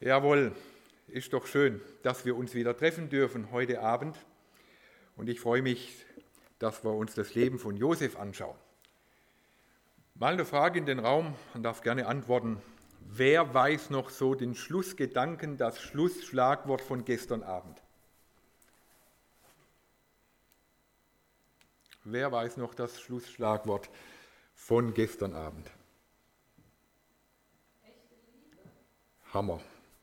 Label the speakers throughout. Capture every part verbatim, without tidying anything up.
Speaker 1: Jawohl, ist doch schön, dass wir uns wieder treffen dürfen heute Abend. Und ich freue mich, dass wir uns das Leben von Josef anschauen. Mal eine Frage in den Raum, man darf gerne antworten. Wer weiß noch so den Schlussgedanken, das Schlussschlagwort von gestern Abend? Wer weiß noch das Schlussschlagwort von gestern Abend? Hammer.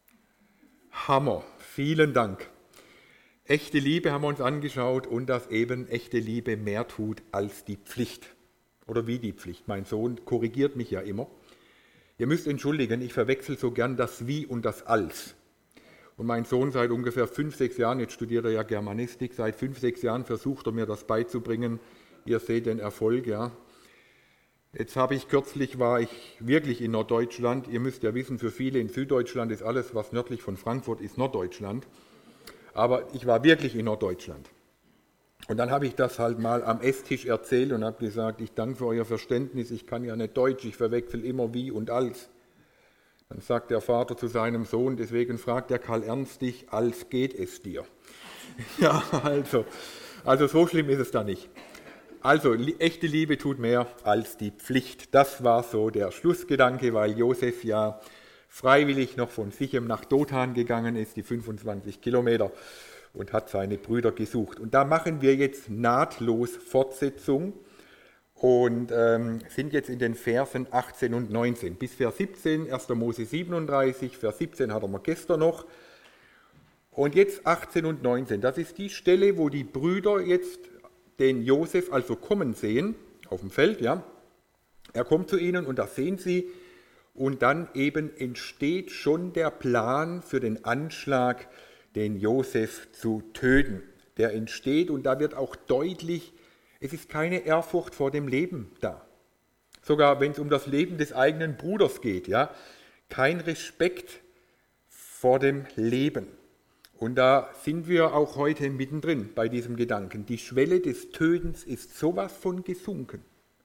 Speaker 1: Hammer. Vielen Dank. Echte Liebe haben wir uns angeschaut und dass eben echte Liebe mehr tut als die Pflicht. Oder wie die Pflicht. Mein Sohn korrigiert mich ja immer. Ihr müsst entschuldigen, ich verwechsel so gern das Wie und das Als. Und mein Sohn seit ungefähr fünf, sechs Jahren, jetzt studiert er ja Germanistik, seit fünf, sechs Jahren versucht er mir das beizubringen. Ihr seht den Erfolg, ja. Jetzt habe ich kürzlich, war ich wirklich in Norddeutschland. Ihr müsst ja wissen, für viele in Süddeutschland ist alles, was nördlich von Frankfurt ist, Norddeutschland. Aber ich war wirklich in Norddeutschland. Und dann habe ich das halt mal am Esstisch erzählt und habe gesagt, ich danke für euer Verständnis, ich kann ja nicht Deutsch, ich verwechsel immer wie und als. Dann sagt der Vater zu seinem Sohn, deswegen fragt der Karl Ernst dich, als geht es dir. Ja, also, also so schlimm ist es da nicht. Also, echte Liebe tut mehr als die Pflicht. Das war so der Schlussgedanke, weil Josef ja freiwillig noch von Sichem nach Dothan gegangen ist, die fünfundzwanzig Kilometer, und hat seine Brüder gesucht. Und da machen wir jetzt nahtlos Fortsetzung und ähm, sind jetzt in den Versen achtzehn und neunzehn. Bis Vers siebzehn, erster Mose siebenunddreißig, Vers siebzehn hatten wir gestern noch. Und jetzt achtzehn und neunzehn, das ist die Stelle, wo die Brüder jetzt den Josef also kommen sehen, auf dem Feld, ja. Er kommt zu ihnen und da sehen sie, und dann eben entsteht schon der Plan für den Anschlag, den Josef zu töten. Der entsteht und da wird auch deutlich, es ist keine Ehrfurcht vor dem Leben da. Sogar wenn es um das Leben des eigenen Bruders geht, ja, kein Respekt vor dem Leben. Und da sind wir auch heute mittendrin bei diesem Gedanken. Die Schwelle des Tötens ist sowas von gesunken.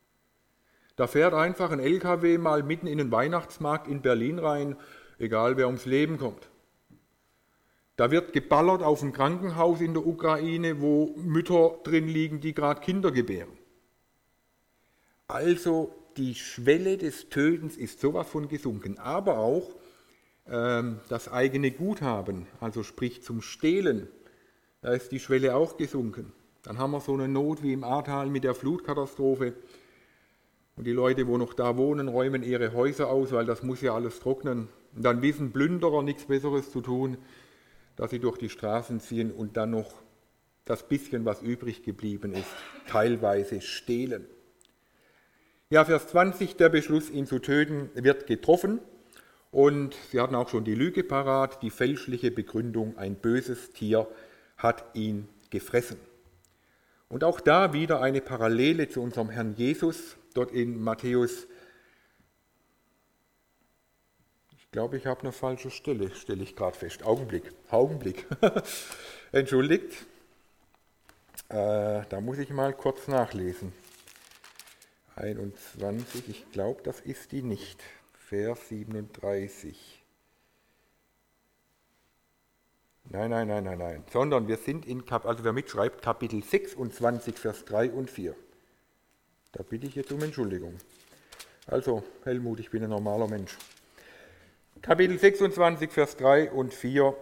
Speaker 1: Da fährt einfach ein L K W mal mitten in den Weihnachtsmarkt in Berlin rein, egal wer ums Leben kommt. Da wird geballert auf ein Krankenhaus in der Ukraine, wo Mütter drin liegen, die gerade Kinder gebären. Also die Schwelle des Tötens ist sowas von gesunken, aber auch das eigene Guthaben, also sprich zum Stehlen, da ist die Schwelle auch gesunken. Dann haben wir so eine Not wie im Ahrtal mit der Flutkatastrophe und die Leute, wo noch da wohnen, räumen ihre Häuser aus, weil das muss ja alles trocknen. Und dann wissen Plünderer nichts Besseres zu tun, dass sie durch die Straßen ziehen und dann noch das bisschen, was übrig geblieben ist, teilweise stehlen. Ja, Vers zwanzig, der Beschluss, ihn zu töten, wird getroffen. Und sie hatten auch schon die Lüge parat, die fälschliche Begründung, ein böses Tier hat ihn gefressen. Und auch da wieder eine Parallele zu unserem Herrn Jesus, dort in Matthäus. Ich glaube, ich habe eine falsche Stelle, stelle ich gerade fest. Augenblick, Augenblick. Entschuldigt, äh, da muss ich mal kurz nachlesen. einundzwanzig, ich glaube, das ist die nicht. Vers siebenunddreißig. Nein, nein, nein, nein, nein. Sondern wir sind in, Kap- also wer mitschreibt, Kapitel sechsundzwanzig, Vers drei und vier. Da bitte ich jetzt um Entschuldigung. Also, Helmut, ich bin ein normaler Mensch. Kapitel sechsundzwanzig, Vers drei und vier.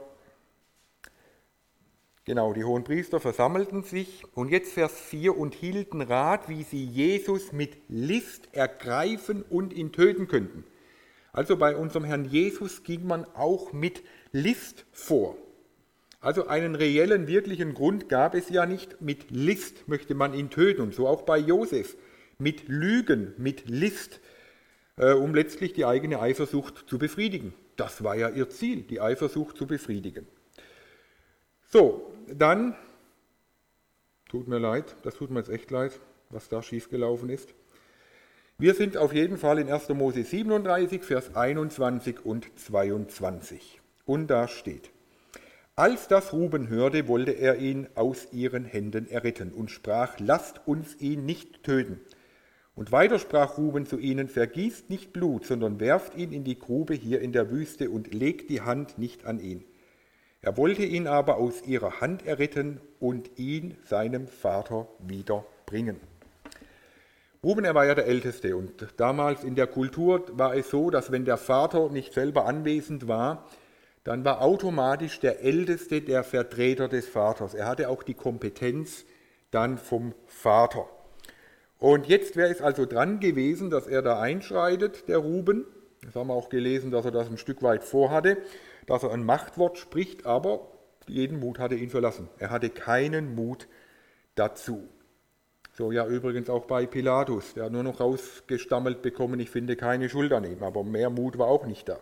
Speaker 1: Genau, die Hohenpriester versammelten sich und jetzt Vers vier und hielten Rat, wie sie Jesus mit List ergreifen und ihn töten könnten. Also bei unserem Herrn Jesus ging man auch mit List vor. Also einen reellen, wirklichen Grund gab es ja nicht. Mit List möchte man ihn töten. Und so auch bei Josef. Mit Lügen, mit List, äh, um letztlich die eigene Eifersucht zu befriedigen. Das war ja ihr Ziel, die Eifersucht zu befriedigen. So, dann, tut mir leid, das tut mir jetzt echt leid, was da schiefgelaufen ist. Wir sind auf jeden Fall in erster Mose siebenunddreißig, Vers einundzwanzig und zweiundzwanzig. Und da steht: Als das Ruben hörte, wollte er ihn aus ihren Händen erretten und sprach: Lasst uns ihn nicht töten Und weiter sprach Ruben zu ihnen, vergießt nicht Blut, sondern werft ihn in die Grube hier in der Wüste und legt die Hand nicht an ihn. Er wollte ihn aber aus ihrer Hand erretten und ihn seinem Vater wiederbringen. Ruben, er war ja der Älteste und damals in der Kultur war es so, dass wenn der Vater nicht selber anwesend war, dann war automatisch der Älteste der Vertreter des Vaters. Er hatte auch die Kompetenz dann vom Vater. Und jetzt wäre es also dran gewesen, dass er da einschreitet, der Ruben. Das haben wir auch gelesen, dass er das ein Stück weit vorhatte, dass er ein Machtwort spricht, aber jeden Mut hatte ihn verlassen. Er hatte keinen Mut dazu. So ja übrigens auch bei Pilatus, der hat nur noch rausgestammelt bekommen, ich finde keine Schuld an ihm, aber mehr Mut war auch nicht da.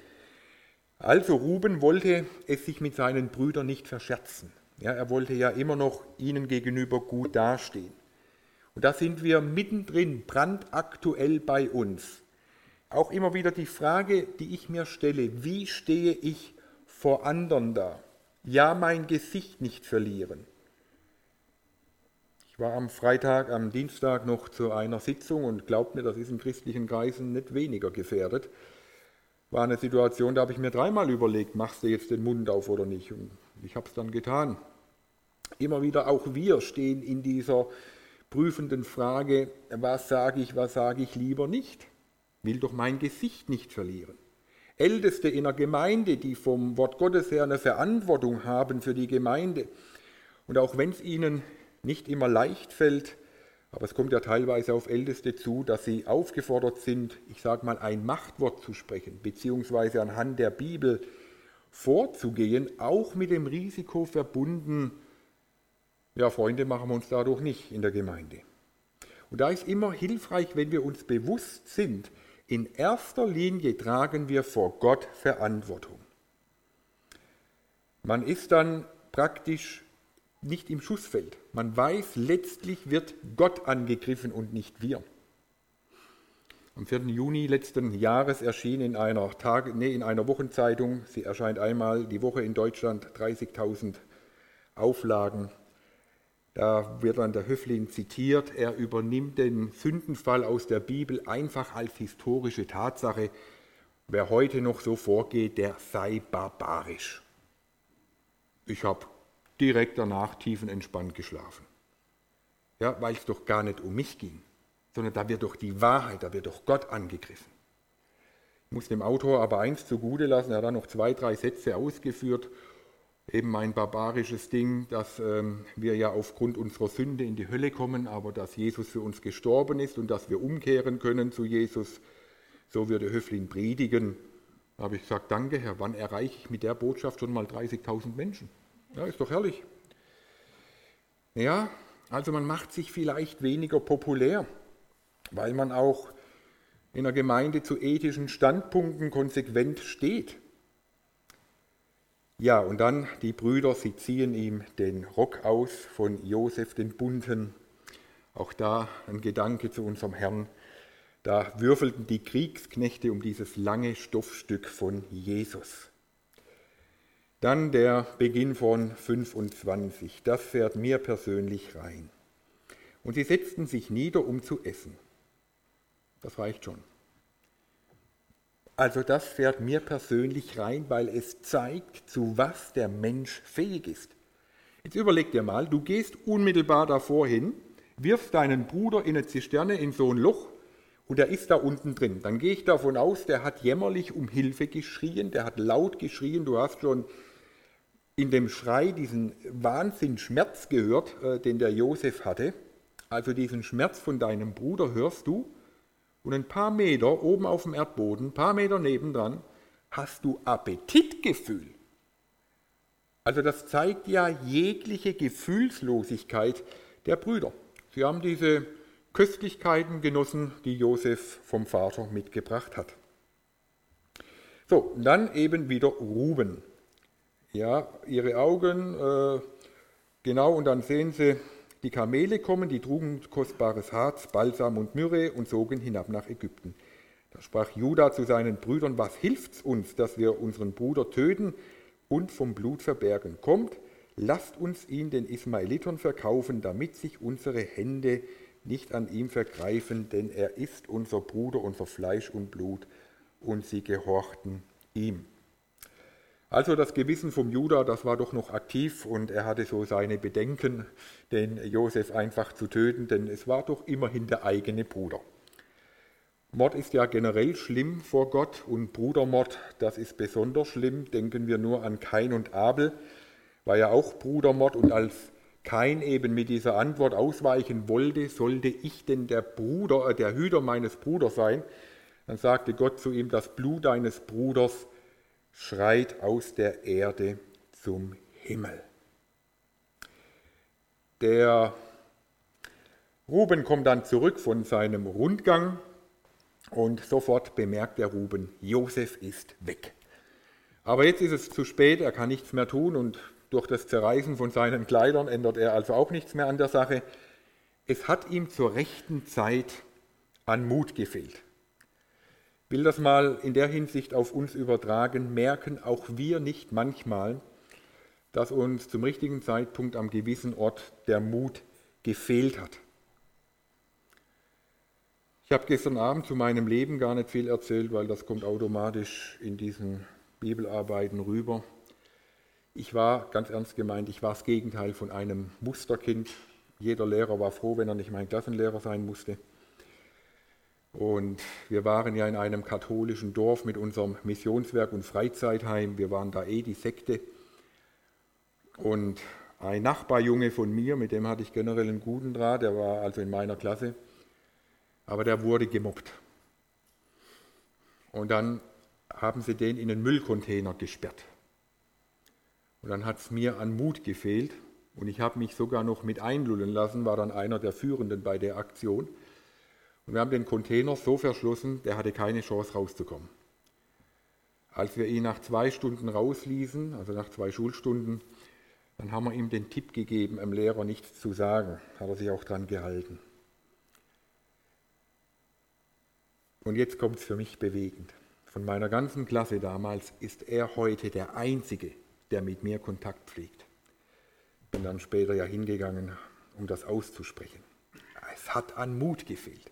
Speaker 1: Also Ruben wollte es sich mit seinen Brüdern nicht verscherzen. Ja, er wollte ja immer noch ihnen gegenüber gut dastehen. Und da sind wir mittendrin, brandaktuell bei uns. Auch immer wieder die Frage, die ich mir stelle, wie stehe ich vor anderen da? Ja, mein Gesicht nicht verlieren. Ich war am Freitag, am Dienstag noch zu einer Sitzung und glaubt mir, das ist in christlichen Kreisen nicht weniger gefährdet. War eine Situation, da habe ich mir dreimal überlegt, machst du jetzt den Mund auf oder nicht? Und ich habe es dann getan. Immer wieder auch wir stehen in dieser prüfenden Frage, was sage ich, was sage ich lieber nicht? Will doch mein Gesicht nicht verlieren. Älteste in der Gemeinde, die vom Wort Gottes her eine Verantwortung haben für die Gemeinde. Und auch wenn es ihnen nicht immer leicht fällt, aber es kommt ja teilweise auf Älteste zu, dass sie aufgefordert sind, ich sage mal, ein Machtwort zu sprechen, beziehungsweise anhand der Bibel vorzugehen, auch mit dem Risiko verbunden, ja, Freunde machen wir uns dadurch nicht in der Gemeinde. Und da ist immer hilfreich, wenn wir uns bewusst sind, in erster Linie tragen wir vor Gott Verantwortung. Man ist dann praktisch nicht im Schussfeld. Man weiß, letztlich wird Gott angegriffen und nicht wir. Am vierten Juni letzten Jahres erschien in einer, Tage, nee, in einer Wochenzeitung, sie erscheint einmal die Woche in Deutschland, dreißigtausend Auflagen. Da wird dann der Höflin zitiert, er übernimmt den Sündenfall aus der Bibel einfach als historische Tatsache. Wer heute noch so vorgeht, der sei barbarisch. Ich habe direkt danach tiefenentspannt geschlafen. Ja, weil es doch gar nicht um mich ging, sondern da wird doch die Wahrheit, da wird doch Gott angegriffen. Ich muss dem Autor aber eins zugute lassen, er hat dann noch zwei, drei Sätze ausgeführt, eben ein barbarisches Ding, dass ähm, wir ja aufgrund unserer Sünde in die Hölle kommen, aber dass Jesus für uns gestorben ist und dass wir umkehren können zu Jesus, so würde Höflin predigen. Da habe ich gesagt, danke Herr, wann erreiche ich mit der Botschaft schon mal dreißigtausend Menschen? Ja, ist doch herrlich. Ja, also man macht sich vielleicht weniger populär, weil man auch in der Gemeinde zu ethischen Standpunkten konsequent steht. Ja, und dann die Brüder, sie ziehen ihm den Rock aus von Josef, den bunten. Auch da ein Gedanke zu unserem Herrn. Da würfelten die Kriegsknechte um dieses lange Stoffstück von Jesus. Dann der Beginn von fünfundzwanzig, das fährt mir persönlich rein. Und sie setzten sich nieder, um zu essen. Das reicht schon. Also das fährt mir persönlich rein, weil es zeigt, zu was der Mensch fähig ist. Jetzt überleg dir mal, du gehst unmittelbar davor hin, wirfst deinen Bruder in eine Zisterne, in so ein Loch, und er ist da unten drin. Dann gehe ich davon aus, der hat jämmerlich um Hilfe geschrien, der hat laut geschrien, du hast schon in dem Schrei diesen Wahnsinnsschmerz gehört, äh, den der Josef hatte. Also diesen Schmerz von deinem Bruder hörst du und ein paar Meter oben auf dem Erdboden, ein paar Meter nebendran, hast du Appetitgefühl. Also das zeigt ja jegliche Gefühlslosigkeit der Brüder. Sie haben diese Köstlichkeiten genossen, die Josef vom Vater mitgebracht hat. So, und dann eben wieder Ruben. Ja, ihre Augen, äh, genau, und dann sehen sie die Kamele kommen, die trugen kostbares Harz, Balsam und Myrrhe und zogen hinab nach Ägypten. Da sprach Juda zu seinen Brüdern, was hilft's uns, dass wir unseren Bruder töten und vom Blut verbergen? Kommt, lasst uns ihn den Ismaelitern verkaufen, damit sich unsere Hände nicht an ihm vergreifen, denn er ist unser Bruder, unser Fleisch und Blut, und sie gehorchten ihm. Also das Gewissen vom Judah, das war doch noch aktiv und er hatte so seine Bedenken, den Josef einfach zu töten, denn es war doch immerhin der eigene Bruder. Mord ist ja generell schlimm vor Gott und Brudermord, das ist besonders schlimm. Denken wir nur an Kain und Abel, war ja auch Brudermord, und als Kain eben mit dieser Antwort ausweichen wollte, sollte ich denn der Bruder, äh, der Hüter meines Bruders sein, dann sagte Gott zu ihm, das Blut deines Bruders schreit aus der Erde zum Himmel. Der Ruben kommt dann zurück von seinem Rundgang und sofort bemerkt der Ruben, Josef ist weg. Aber jetzt ist es zu spät, er kann nichts mehr tun und durch das Zerreißen von seinen Kleidern ändert er also auch nichts mehr an der Sache. Es hat ihm zur rechten Zeit an Mut gefehlt. Ich will das mal in der Hinsicht auf uns übertragen, merken auch wir nicht manchmal, dass uns zum richtigen Zeitpunkt am gewissen Ort der Mut gefehlt hat. Ich habe gestern Abend zu meinem Leben gar nicht viel erzählt, weil das kommt automatisch in diesen Bibelarbeiten rüber. Ich war, ganz ernst gemeint, ich war das Gegenteil von einem Musterkind. Jeder Lehrer war froh, wenn er nicht mein Klassenlehrer sein musste. Und wir waren ja in einem katholischen Dorf mit unserem Missionswerk und Freizeitheim. Wir waren da eh die Sekte. Und ein Nachbarjunge von mir, mit dem hatte ich generell einen guten Draht, der war also in meiner Klasse, aber der wurde gemobbt. Und dann haben sie den in einen Müllcontainer gesperrt. Und dann hat es mir an Mut gefehlt und ich habe mich sogar noch mit einlullen lassen, war dann einer der Führenden bei der Aktion. Und wir haben den Container so verschlossen, der hatte keine Chance rauszukommen. Als wir ihn nach zwei Stunden rausließen, also nach zwei Schulstunden, dann haben wir ihm den Tipp gegeben, dem Lehrer nichts zu sagen. Hat er sich auch dran gehalten. Und jetzt kommt es für mich bewegend. Von meiner ganzen Klasse damals ist er heute der Einzige, der mit mir Kontakt pflegt. Bin dann später ja hingegangen, um das auszusprechen. Es hat an Mut gefehlt.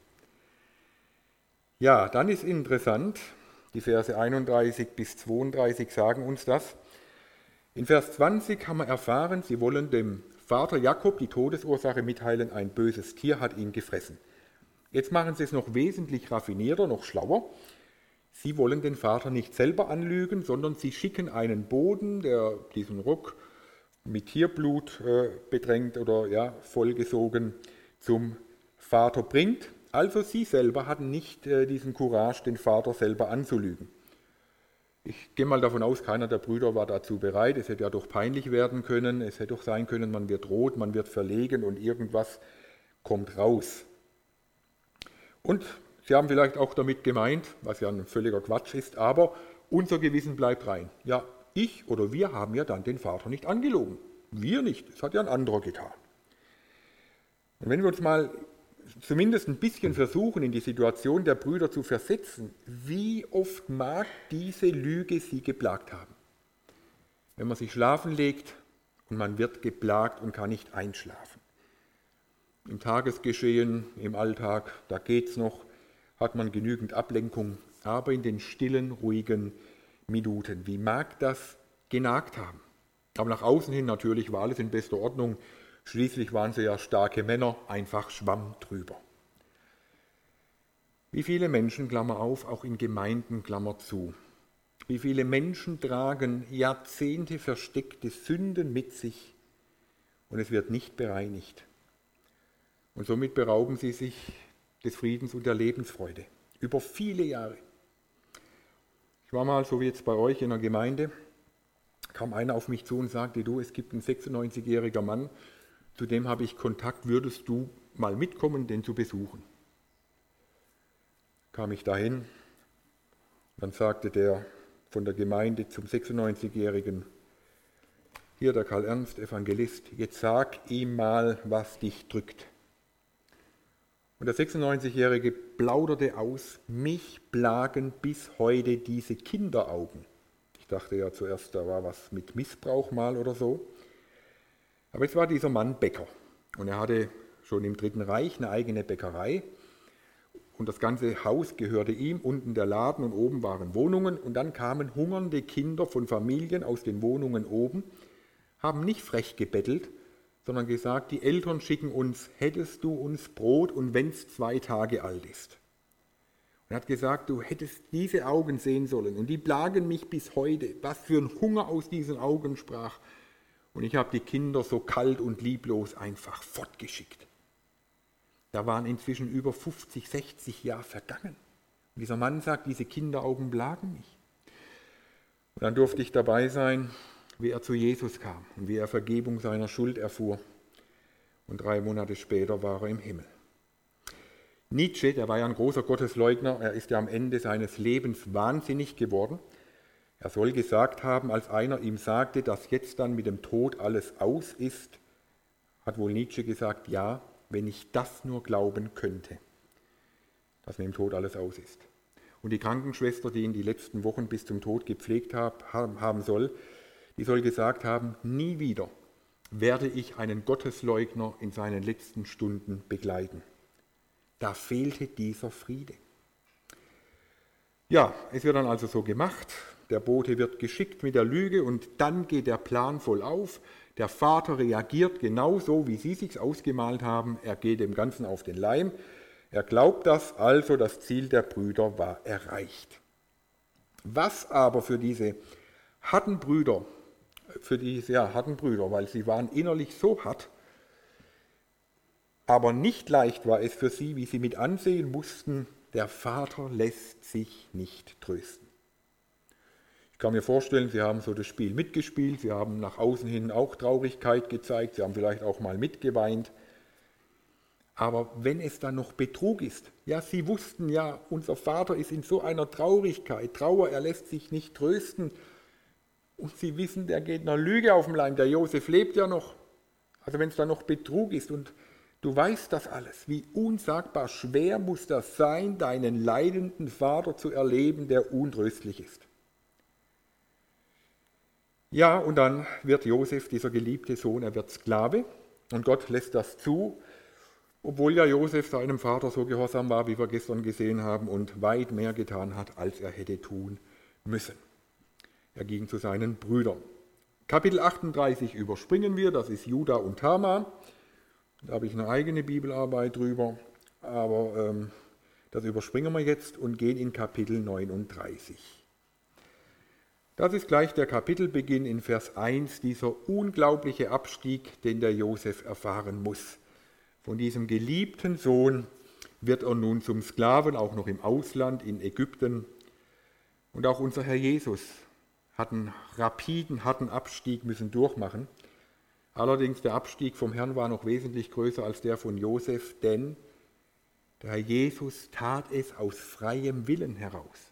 Speaker 1: Ja, dann ist interessant, die Verse einunddreißig bis zweiunddreißig sagen uns das. In Vers zwanzig haben wir erfahren, sie wollen dem Vater Jakob die Todesursache mitteilen, ein böses Tier hat ihn gefressen. Jetzt machen sie es noch wesentlich raffinierter, noch schlauer. Sie wollen den Vater nicht selber anlügen, sondern sie schicken einen Boten, der diesen Rock mit Tierblut äh, bedrängt oder ja, vollgesogen zum Vater bringt. Also sie selber hatten nicht äh, diesen Courage, den Vater selber anzulügen. Ich gehe mal davon aus, keiner der Brüder war dazu bereit. Es hätte ja doch peinlich werden können. Es hätte doch sein können, man wird rot, man wird verlegen und irgendwas kommt raus. Und sie haben vielleicht auch damit gemeint, was ja ein völliger Quatsch ist, aber unser Gewissen bleibt rein. Ja, ich oder wir haben ja dann den Vater nicht angelogen. Wir nicht, das hat ja ein anderer getan. Und wenn wir uns mal zumindest ein bisschen versuchen, in die Situation der Brüder zu versetzen, wie oft mag diese Lüge sie geplagt haben? Wenn man sich schlafen legt und man wird geplagt und kann nicht einschlafen. Im Tagesgeschehen, im Alltag, da geht's noch, hat man genügend Ablenkung, aber in den stillen, ruhigen Minuten, wie mag das genagt haben? Aber nach außen hin natürlich war alles in bester Ordnung. Schließlich waren sie ja starke Männer, einfach Schwamm drüber. Wie viele Menschen, Klammer auf, auch in Gemeinden, Klammer zu, wie viele Menschen tragen Jahrzehnte versteckte Sünden mit sich und es wird nicht bereinigt. Und somit berauben sie sich des Friedens und der Lebensfreude über viele Jahre. Ich war mal, so wie jetzt bei euch in der Gemeinde, kam einer auf mich zu und sagte, du, es gibt einen sechsundneunzigjähriger Mann, zu dem habe ich Kontakt, würdest du mal mitkommen, den zu besuchen? Kam ich dahin, dann sagte der von der Gemeinde zum sechsundneunzigjährigen, hier der Karl Ernst, Evangelist, jetzt sag ihm mal, was dich drückt. Und der sechsundneunzigjährige plauderte aus, mich plagen bis heute diese Kinderaugen. Ich dachte ja zuerst, da war was mit Missbrauch mal oder so. Aber es war dieser Mann Bäcker und er hatte schon im Dritten Reich eine eigene Bäckerei. Und das ganze Haus gehörte ihm, unten der Laden und oben waren Wohnungen. Und dann kamen hungernde Kinder von Familien aus den Wohnungen oben, haben nicht frech gebettelt, sondern gesagt, die Eltern schicken uns, hättest du uns Brot und wenn es zwei Tage alt ist. Und er hat gesagt, du hättest diese Augen sehen sollen und die plagen mich bis heute. Was für ein Hunger aus diesen Augen sprach. Und ich habe die Kinder so kalt und lieblos einfach fortgeschickt. Da waren inzwischen über fünfzig, sechzig Jahre vergangen. Und dieser Mann sagt, diese Kinderaugen plagen mich. Und dann durfte ich dabei sein, wie er zu Jesus kam und wie er Vergebung seiner Schuld erfuhr. Und drei Monate später war er im Himmel. Nietzsche, der war ja ein großer Gottesleugner, er ist ja am Ende seines Lebens wahnsinnig geworden. Er soll gesagt haben, als einer ihm sagte, dass jetzt dann mit dem Tod alles aus ist, hat wohl Nietzsche gesagt, ja, wenn ich das nur glauben könnte, dass mit dem Tod alles aus ist. Und die Krankenschwester, die ihn die letzten Wochen bis zum Tod gepflegt haben soll, die soll gesagt haben, nie wieder werde ich einen Gottesleugner in seinen letzten Stunden begleiten. Da fehlte dieser Friede. Ja, es wird dann also so gemacht. Der Bote wird geschickt mit der Lüge und dann geht der Plan voll auf. Der Vater reagiert genauso, wie sie sich ausgemalt haben. Er geht dem Ganzen auf den Leim. Er glaubt das, also das Ziel der Brüder war erreicht. Was aber für diese harten Brüder, für diese ja, harten Brüder, weil sie waren innerlich so hart, aber nicht leicht war es für sie, wie sie mit ansehen mussten, der Vater lässt sich nicht trösten. Ich kann mir vorstellen, sie haben so das Spiel mitgespielt, sie haben nach außen hin auch Traurigkeit gezeigt, sie haben vielleicht auch mal mitgeweint. Aber wenn es dann noch Betrug ist, ja, sie wussten ja, unser Vater ist in so einer Traurigkeit, Trauer, er lässt sich nicht trösten. Und sie wissen, der geht einer Lüge auf dem Leim, der Josef lebt ja noch. Also wenn es dann noch Betrug ist und du weißt das alles, wie unsagbar schwer muss das sein, deinen leidenden Vater zu erleben, der untröstlich ist. Ja, und dann wird Josef, dieser geliebte Sohn, er wird Sklave und Gott lässt das zu, obwohl ja Josef seinem Vater so gehorsam war, wie wir gestern gesehen haben, und weit mehr getan hat, als er hätte tun müssen. Er ging zu seinen Brüdern. Kapitel achtunddreißig überspringen wir, das ist Juda und Tamar. Da habe ich eine eigene Bibelarbeit drüber, aber ähm, das überspringen wir jetzt und gehen in Kapitel neununddreißig. Das ist gleich der Kapitelbeginn in Vers eins, dieser unglaubliche Abstieg, den der Josef erfahren muss. Von diesem geliebten Sohn wird er nun zum Sklaven, auch noch im Ausland, in Ägypten. Und auch unser Herr Jesus hat einen rapiden, harten Abstieg müssen durchmachen. Allerdings der Abstieg vom Herrn war noch wesentlich größer als der von Josef, denn der Herr Jesus tat es aus freiem Willen heraus.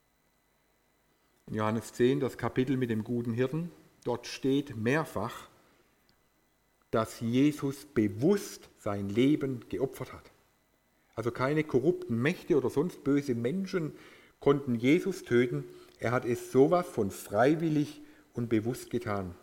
Speaker 1: In Johannes zehn, das Kapitel mit dem guten Hirten, dort steht mehrfach, dass Jesus bewusst sein Leben geopfert hat. Also keine korrupten Mächte oder sonst böse Menschen konnten Jesus töten. Er hat es sowas von freiwillig und bewusst getan.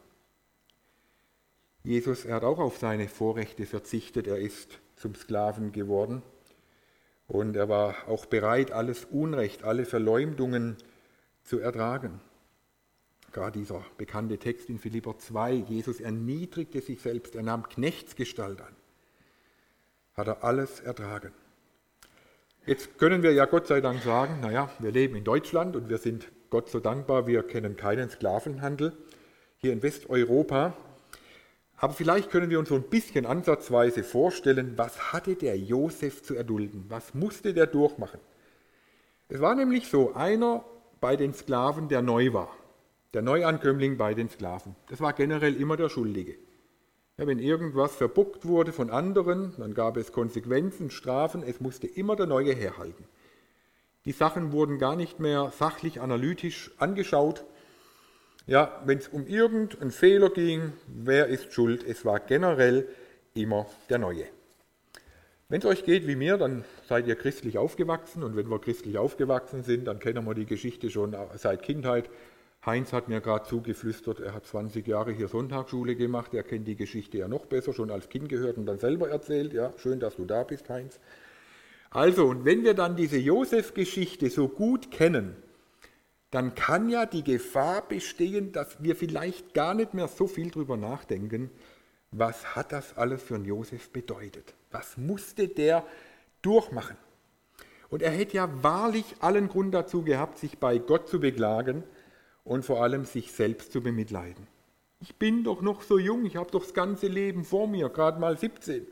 Speaker 1: Jesus, er hat auch auf seine Vorrechte verzichtet. Er ist zum Sklaven geworden. Und er war auch bereit, alles Unrecht, alle Verleumdungen zu ertragen. Gerade dieser bekannte Text in Philipper zwei, Jesus erniedrigte sich selbst, er nahm Knechtsgestalt an. Hat er alles ertragen. Jetzt können wir ja Gott sei Dank sagen, naja, wir leben in Deutschland und wir sind Gott so dankbar, wir kennen keinen Sklavenhandel hier in Westeuropa. Aber vielleicht können wir uns so ein bisschen ansatzweise vorstellen, was hatte der Josef zu erdulden, was musste der durchmachen. Es war nämlich so einer bei den Sklaven, der neu war, der Neuankömmling bei den Sklaven. Das war generell immer der Schuldige. Ja, wenn irgendwas verbockt wurde von anderen, dann gab es Konsequenzen, Strafen, es musste immer der Neue herhalten. Die Sachen wurden gar nicht mehr sachlich, analytisch angeschaut. Ja, wenn es um irgendeinen Fehler ging, wer ist schuld? Es war generell immer der Neue. Wenn es euch geht wie mir, dann seid ihr christlich aufgewachsen und wenn wir christlich aufgewachsen sind, dann kennen wir die Geschichte schon seit Kindheit. Heinz hat mir gerade zugeflüstert, er hat zwanzig Jahre hier Sonntagsschule gemacht, er kennt die Geschichte ja noch besser, schon als Kind gehört und dann selber erzählt. Ja, schön, dass du da bist, Heinz. Also, und wenn wir dann diese Josef-Geschichte so gut kennen, dann kann ja die Gefahr bestehen, dass wir vielleicht gar nicht mehr so viel drüber nachdenken, was hat das alles für einen Josef bedeutet? Was musste der durchmachen? Und er hätte ja wahrlich allen Grund dazu gehabt, sich bei Gott zu beklagen und vor allem sich selbst zu bemitleiden. Ich bin doch noch so jung, ich habe doch das ganze Leben vor mir, gerade mal siebzehn.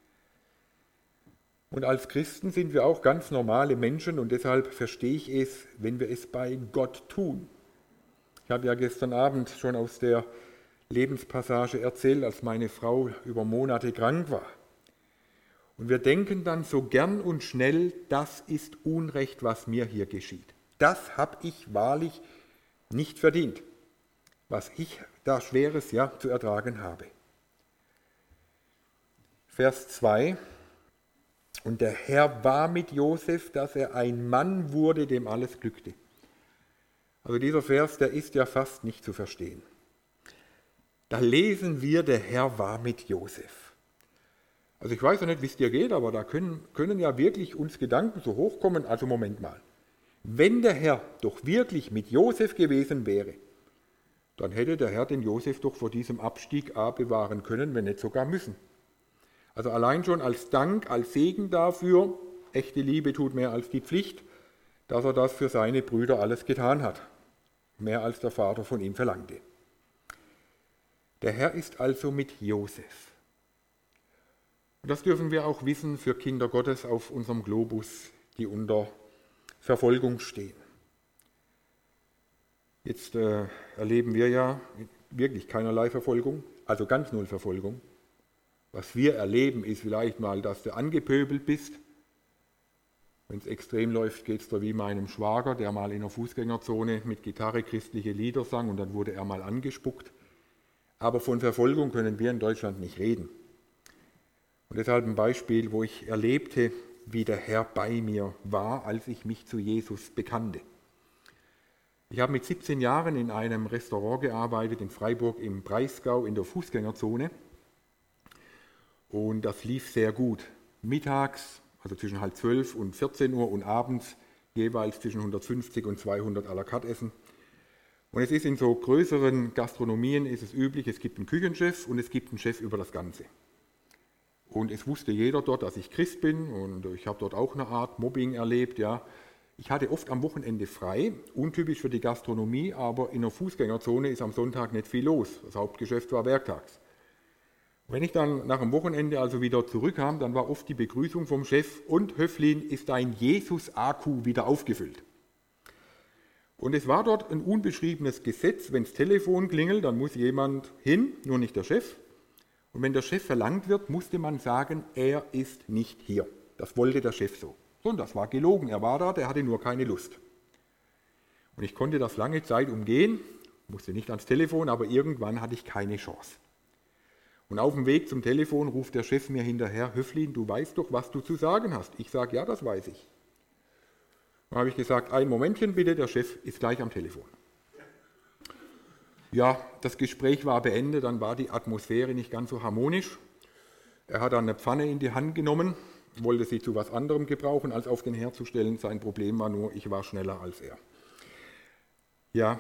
Speaker 1: Und als Christen sind wir auch ganz normale Menschen und deshalb verstehe ich es, wenn wir es bei Gott tun. Ich habe ja gestern Abend schon aus der Lebenspassage erzählt, als meine Frau über Monate krank war. Und wir denken dann so gern und schnell, das ist Unrecht, was mir hier geschieht. Das habe ich wahrlich nicht verdient, was ich da Schweres ja zu ertragen habe. Vers zwei. Und der Herr war mit Josef, dass er ein Mann wurde, dem alles glückte. Also dieser Vers, der ist ja fast nicht zu verstehen. Da lesen wir, der Herr war mit Josef. Also ich weiß ja nicht, wie es dir geht, aber da können, können ja wirklich uns Gedanken so hochkommen. Also Moment mal, wenn der Herr doch wirklich mit Josef gewesen wäre, dann hätte der Herr den Josef doch vor diesem Abstieg A bewahren können, wenn nicht sogar müssen. Also allein schon als Dank, als Segen dafür, echte Liebe tut mehr als die Pflicht, dass er das für seine Brüder alles getan hat. Mehr als der Vater von ihm verlangte. Der Herr ist also mit Josef. Und das dürfen wir auch wissen für Kinder Gottes auf unserem Globus, die unter Verfolgung stehen. Jetzt äh, erleben wir ja wirklich keinerlei Verfolgung, also ganz null Verfolgung. Was wir erleben, ist vielleicht mal, dass du angepöbelt bist. Wenn es extrem läuft, geht es da wie meinem Schwager, der mal in der Fußgängerzone mit Gitarre christliche Lieder sang und dann wurde er mal angespuckt. Aber von Verfolgung können wir in Deutschland nicht reden. Und deshalb ein Beispiel, wo ich erlebte, wie der Herr bei mir war, als ich mich zu Jesus bekannte. Ich habe mit siebzehn Jahren in einem Restaurant gearbeitet in Freiburg im Breisgau in der Fußgängerzone. Und das lief sehr gut. Mittags, also zwischen halb zwölf und vierzehn Uhr und abends jeweils zwischen hundertfünfzig und zweihundert à la carte essen. Und es ist in so größeren Gastronomien ist es üblich, es gibt einen Küchenchef und es gibt einen Chef über das Ganze. Und es wusste jeder dort, dass ich Christ bin und ich habe dort auch eine Art Mobbing erlebt. Ja. Ich hatte oft am Wochenende frei, untypisch für die Gastronomie, aber in der Fußgängerzone ist am Sonntag nicht viel los. Das Hauptgeschäft war werktags. Wenn ich dann nach dem Wochenende also wieder zurückkam, dann war oft die Begrüßung vom Chef: Und Höflin, ist dein Jesus-Akku wieder aufgefüllt? Und es war dort ein unbeschriebenes Gesetz, wenn das Telefon klingelt, dann muss jemand hin, nur nicht der Chef. Und wenn der Chef verlangt wird, musste man sagen, er ist nicht hier. Das wollte der Chef so. So, und das war gelogen, er war da, der hatte nur keine Lust. Und ich konnte das lange Zeit umgehen, musste nicht ans Telefon, aber irgendwann hatte ich keine Chance. Und auf dem Weg zum Telefon ruft der Chef mir hinterher: Höflin, du weißt doch, was du zu sagen hast. Ich sage, ja, das weiß ich. Dann habe ich gesagt, ein Momentchen bitte, der Chef ist gleich am Telefon. Ja, das Gespräch war beendet, dann war die Atmosphäre nicht ganz so harmonisch. Er hat dann eine Pfanne in die Hand genommen, wollte sie zu was anderem gebrauchen, als auf den Herd zu stellen. Sein Problem war nur, ich war schneller als er. Ja,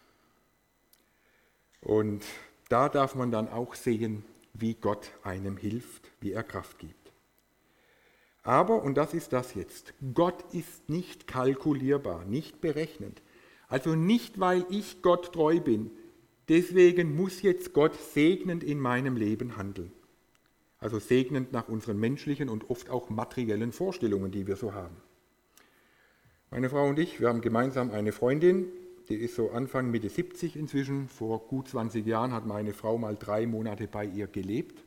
Speaker 1: und da darf man dann auch sehen, wie Gott einem hilft, wie er Kraft gibt. Aber, und das ist das jetzt, Gott ist nicht kalkulierbar, nicht berechnend. Also nicht, weil ich Gott treu bin, deswegen muss jetzt Gott segnend in meinem Leben handeln. Also segnend nach unseren menschlichen und oft auch materiellen Vorstellungen, die wir so haben. Meine Frau und ich, wir haben gemeinsam eine Freundin, die ist so Anfang, Mitte siebzig inzwischen. Vor gut zwanzig Jahren hat meine Frau mal drei Monate bei ihr gelebt.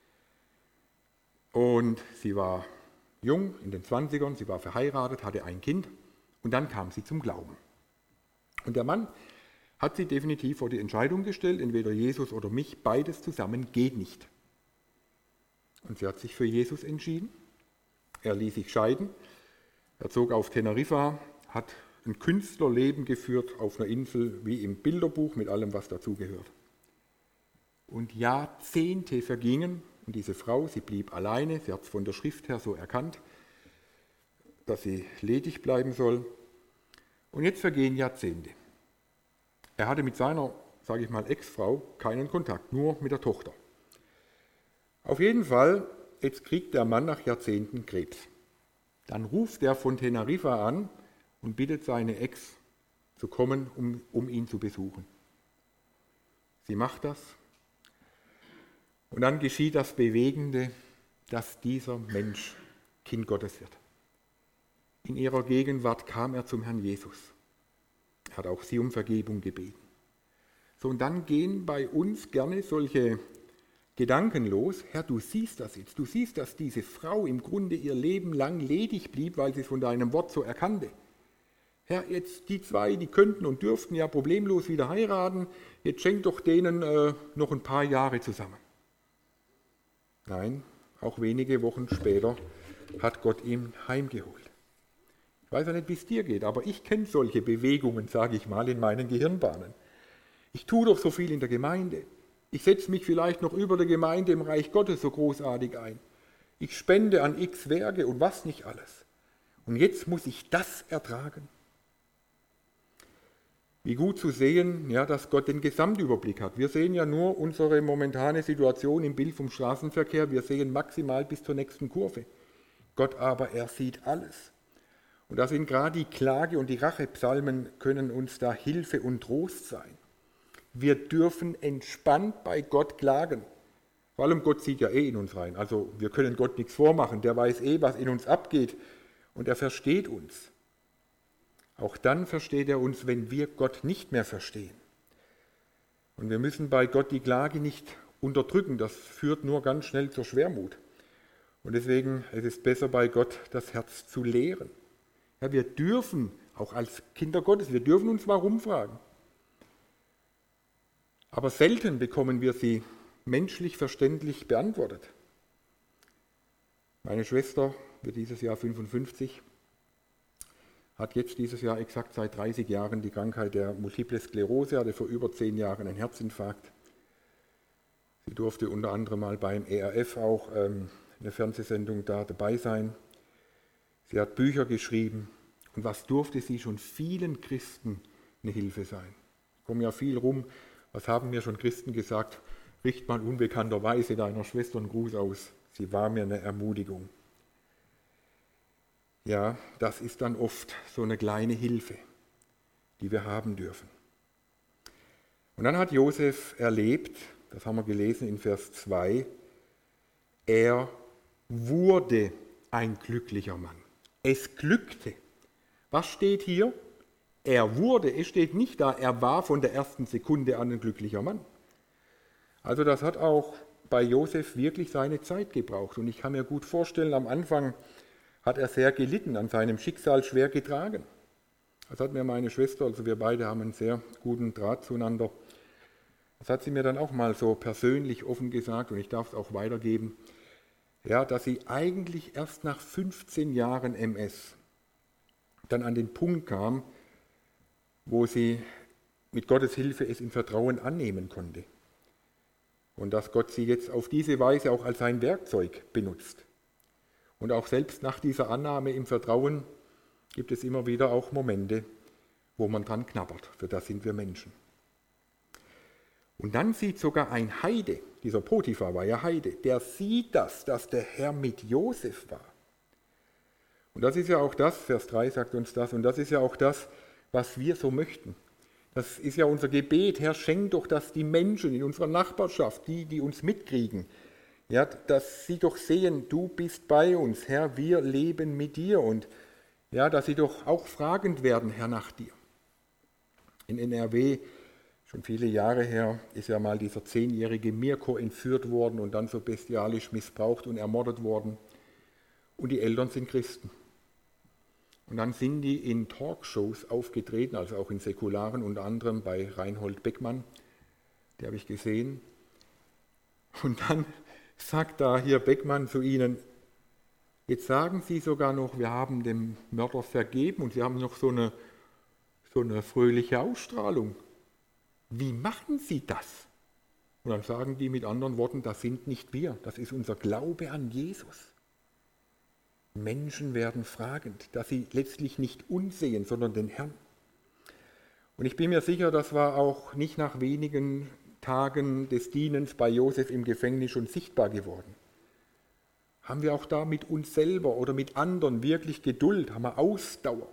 Speaker 1: Und sie war jung, in den zwanzigern, sie war verheiratet, hatte ein Kind und dann kam sie zum Glauben. Und der Mann hat sie definitiv vor die Entscheidung gestellt, entweder Jesus oder mich, beides zusammen geht nicht. Und sie hat sich für Jesus entschieden. Er ließ sich scheiden. Er zog auf Teneriffa, hat ein Künstlerleben geführt auf einer Insel wie im Bilderbuch mit allem, was dazugehört. Und Jahrzehnte vergingen und diese Frau, sie blieb alleine, sie hat es von der Schrift her so erkannt, dass sie ledig bleiben soll. Und jetzt vergehen Jahrzehnte. Er hatte mit seiner, sage ich mal, Ex-Frau keinen Kontakt, nur mit der Tochter. Auf jeden Fall, jetzt kriegt der Mann nach Jahrzehnten Krebs. Dann ruft er von Teneriffa an und bittet seine Ex zu kommen, um, um ihn zu besuchen. Sie macht das. Und dann geschieht das Bewegende, dass dieser Mensch Kind Gottes wird. In ihrer Gegenwart kam er zum Herrn Jesus. Er hat auch sie um Vergebung gebeten. So, und dann gehen bei uns gerne solche Gedanken los. Herr, du siehst das jetzt. Du siehst, dass diese Frau im Grunde ihr Leben lang ledig blieb, weil sie es von deinem Wort so erkannte. Herr, jetzt die zwei, die könnten und dürften ja problemlos wieder heiraten. Jetzt schenk doch denen äh, noch ein paar Jahre zusammen. Nein, auch wenige Wochen später hat Gott ihn heimgeholt. Ich weiß ja nicht, wie es dir geht, aber ich kenne solche Bewegungen, sage ich mal, in meinen Gehirnbahnen. Ich tue doch so viel in der Gemeinde. Ich setze mich vielleicht noch über der Gemeinde im Reich Gottes so großartig ein. Ich spende an x Werke und was nicht alles. Und jetzt muss ich das ertragen. Wie gut zu sehen, ja, dass Gott den Gesamtüberblick hat. Wir sehen ja nur unsere momentane Situation im Bild vom Straßenverkehr. Wir sehen maximal bis zur nächsten Kurve. Gott aber, er sieht alles. Und da sind gerade die Klage- und die Rachepsalmen, können uns da Hilfe und Trost sein. Wir dürfen entspannt bei Gott klagen. Vor allem Gott sieht ja eh in uns rein. Also wir können Gott nichts vormachen. Der weiß eh, was in uns abgeht. Und er versteht uns. Auch dann versteht er uns, wenn wir Gott nicht mehr verstehen. Und wir müssen bei Gott die Klage nicht unterdrücken. Das führt nur ganz schnell zur Schwermut. Und deswegen es ist es besser, bei Gott das Herz zu lehren. Ja, wir dürfen, auch als Kinder Gottes, wir dürfen uns warum fragen. Aber selten bekommen wir sie menschlich verständlich beantwortet. Meine Schwester wird dieses Jahr fünfundfünfzig, hat jetzt dieses Jahr exakt seit dreißig Jahren die Krankheit der Multiple Sklerose, hatte vor über zehn Jahren einen Herzinfarkt. Sie durfte unter anderem mal beim E R F auch ähm, eine Fernsehsendung da dabei sein. Sie hat Bücher geschrieben und was durfte sie schon vielen Christen eine Hilfe sein? Ich komme ja viel rum, was haben mir schon Christen gesagt? Richt mal unbekannterweise deiner Schwester einen Gruß aus. Sie war mir eine Ermutigung. Ja, das ist dann oft so eine kleine Hilfe, die wir haben dürfen. Und dann hat Josef erlebt, das haben wir gelesen in Vers zwei, er wurde ein glücklicher Mann. Es glückte. Was steht hier? Er wurde, es steht nicht da, er war von der ersten Sekunde an ein glücklicher Mann. Also das hat auch bei Josef wirklich seine Zeit gebraucht. Und ich kann mir gut vorstellen, am Anfang hat er sehr gelitten, an seinem Schicksal schwer getragen. Das hat mir meine Schwester, also wir beide haben einen sehr guten Draht zueinander, das hat sie mir dann auch mal so persönlich offen gesagt und ich darf es auch weitergeben, ja, dass sie eigentlich erst nach fünfzehn Jahren M S dann an den Punkt kam, wo sie mit Gottes Hilfe es im Vertrauen annehmen konnte. Und dass Gott sie jetzt auf diese Weise auch als sein Werkzeug benutzt. Und auch selbst nach dieser Annahme im Vertrauen gibt es immer wieder auch Momente, wo man dran knabbert. Für das sind wir Menschen. Und dann sieht sogar ein Heide, dieser Potiphar war ja Heide, der sieht das, dass der Herr mit Josef war. Und das ist ja auch das, Vers drei sagt uns das, und das ist ja auch das, was wir so möchten. Das ist ja unser Gebet, Herr, schenk doch, dass die Menschen in unserer Nachbarschaft, die, die uns mitkriegen, ja, dass sie doch sehen, du bist bei uns, Herr, wir leben mit dir und ja, dass sie doch auch fragend werden, Herr, nach dir. In N R W, schon viele Jahre her, ist ja mal dieser zehnjährige Mirko entführt worden und dann so bestialisch missbraucht und ermordet worden. Und die Eltern sind Christen. Und dann sind die in Talkshows aufgetreten, also auch in säkularen, unter anderem bei Reinhold Beckmann, die habe ich gesehen. Und dann sagt da hier Beckmann zu ihnen, jetzt sagen sie sogar noch, wir haben dem Mörder vergeben und sie haben noch so eine so eine fröhliche Ausstrahlung. Wie machen Sie das? Und dann sagen die mit anderen Worten, das sind nicht wir, das ist unser Glaube an Jesus. Menschen werden fragend, dass sie letztlich nicht uns sehen, sondern den Herrn. Und ich bin mir sicher, das war auch nicht nach wenigen Tagen des Dienens bei Josef im Gefängnis schon sichtbar geworden. Haben wir auch da mit uns selber oder mit anderen wirklich Geduld, haben wir Ausdauer?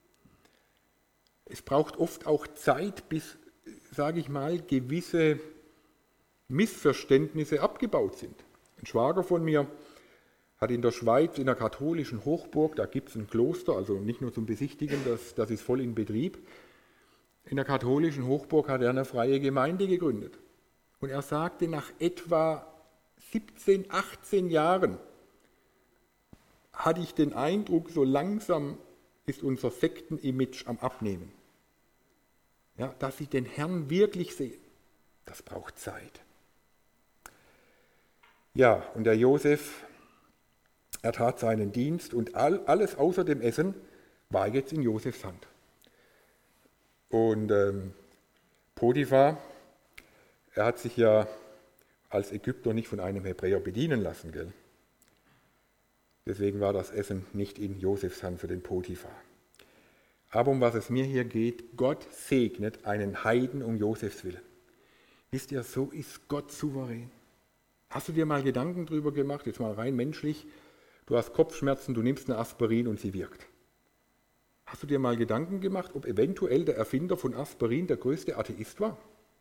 Speaker 1: Es braucht oft auch Zeit, bis, sage ich mal, gewisse Missverständnisse abgebaut sind. Ein Schwager von mir hat in der Schweiz in der katholischen Hochburg, da gibt es ein Kloster, also nicht nur zum Besichtigen, das, das ist voll in Betrieb. In der katholischen Hochburg hat er eine freie Gemeinde gegründet. Und er sagte, nach etwa siebzehn, achtzehn Jahren hatte ich den Eindruck, so langsam ist unser Sektenimage am Abnehmen. Ja, dass sie den Herrn wirklich sehen, das braucht Zeit. Ja, und der Josef, er tat seinen Dienst und all, alles außer dem Essen war jetzt in Josefs Hand. Und ähm, Potiphar, er hat sich ja als Ägypter nicht von einem Hebräer bedienen lassen, gell? Deswegen war das Essen nicht in Josefs Hand für den Potiphar. Aber um was es mir hier geht, Gott segnet einen Heiden um Josefs Willen. Wisst ihr, so ist Gott souverän. Hast du dir mal Gedanken drüber gemacht, jetzt mal rein menschlich, du hast Kopfschmerzen, du nimmst eine Aspirin und sie wirkt. Hast du dir mal Gedanken gemacht, ob eventuell der Erfinder von Aspirin der größte Atheist war?